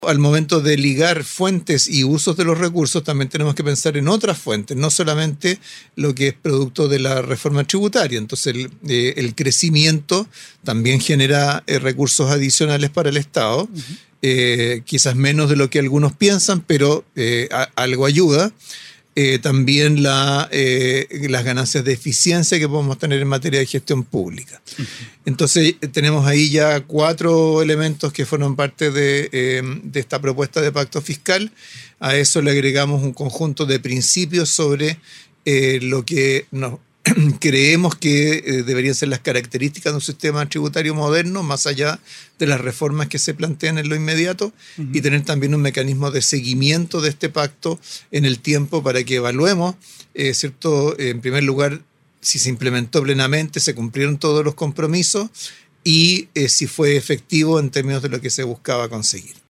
Al momento de ligar fuentes y usos de los recursos, también tenemos que pensar en otras fuentes, no solamente lo que es producto de la reforma tributaria. Entonces, el crecimiento también genera recursos adicionales para el Estado, quizás menos de lo que algunos piensan, pero algo ayuda. También las ganancias de eficiencia que podemos tener en materia de gestión pública. Entonces tenemos ahí ya 4 elementos que fueron parte de esta propuesta de pacto fiscal. A eso le agregamos un conjunto de principios sobre lo que nos creemos que deberían ser las características de un sistema tributario moderno, más allá de las reformas que se plantean en lo inmediato, y tener también un mecanismo de seguimiento de este pacto en el tiempo para que evaluemos, ¿cierto? En primer lugar, si se implementó plenamente, se cumplieron todos los compromisos y si fue efectivo en términos de lo que se buscaba conseguir.